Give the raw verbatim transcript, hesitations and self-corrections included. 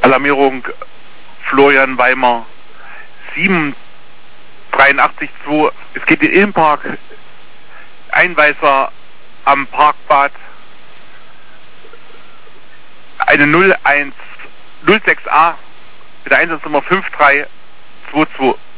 Alarmierung Florian Weimar sieben dreiundachtzig zwei. Es geht in den Innenpark. Einweiser am Parkbad. Eine null eins null sechs A mit der Einsatznummer fünf drei zwei zwei.